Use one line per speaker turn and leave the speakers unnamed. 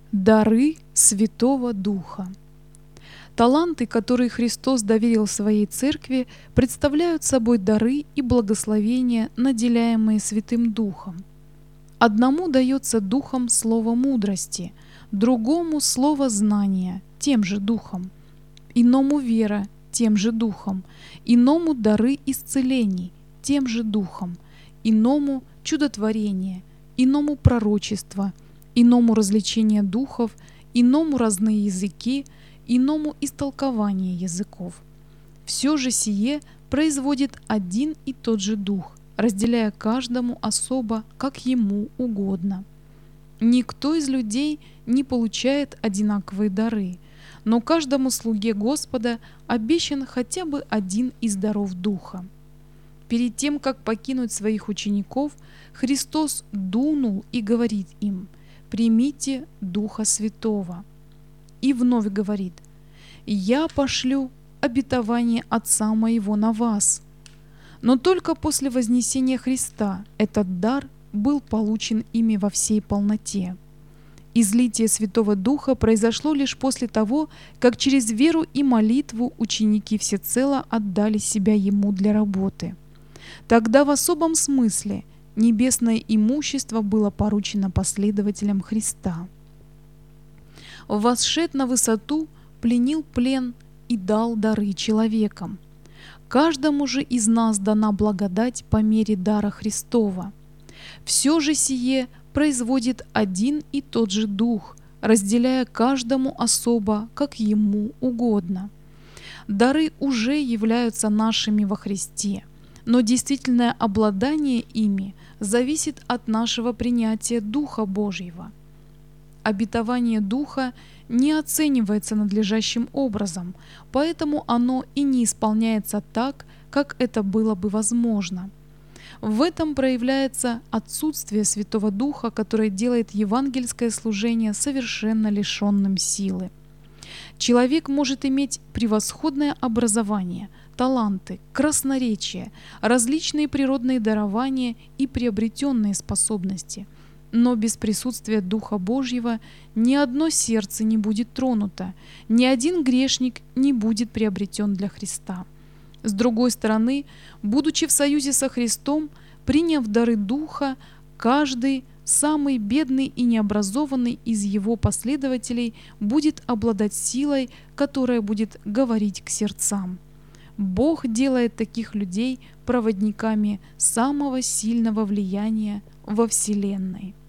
Дары Святого Духа. Таланты, которые Христос доверил своей Церкви, представляют собой дары и благословения, наделяемые Святым Духом. Одному дается Духом слово мудрости, другому слово знания, тем же Духом, иному вера, тем же Духом, иному дары исцелений, тем же Духом, иному чудотворение, иному пророчество, иному развлечение духов, иному разные языки, иному истолкование языков. Все же сие производит один и тот же Дух, разделяя каждому особо, как ему угодно. Никто из людей не получает одинаковые дары, но каждому слуге Господа обещан хотя бы один из даров Духа. Перед тем, как покинуть своих учеников, Христос дунул и говорит им: «Примите Духа Святого». И вновь говорит: «Я пошлю обетование Отца Моего на вас». Но только после вознесения Христа этот дар был получен ими во всей полноте. Излитие Святого Духа произошло лишь после того, как через веру и молитву ученики всецело отдали себя Ему для работы. Тогда в особом смысле небесное имущество было поручено последователям Христа. Восшед на высоту, пленил плен и дал дары человекам. Каждому же из нас дана благодать по мере дара Христова. Все же сие производит один и тот же Дух, разделяя каждому особо, как ему угодно. Дары уже являются нашими во Христе, но действительное обладание ими зависит от нашего принятия Духа Божьего. Обетование Духа не оценивается надлежащим образом, поэтому оно и не исполняется так, как это было бы возможно. В этом проявляется отсутствие Святого Духа, которое делает евангельское служение совершенно лишенным силы. Человек может иметь превосходное образование, таланты, красноречие, различные природные дарования и приобретенные способности, но без присутствия Духа Божьего ни одно сердце не будет тронуто, ни один грешник не будет приобретен для Христа. С другой стороны, будучи в союзе со Христом, приняв дары Духа, каждый, самый бедный и необразованный из Его последователей, будет обладать силой, которая будет говорить к сердцам. Бог делает таких людей проводниками самого сильного влияния во Вселенной.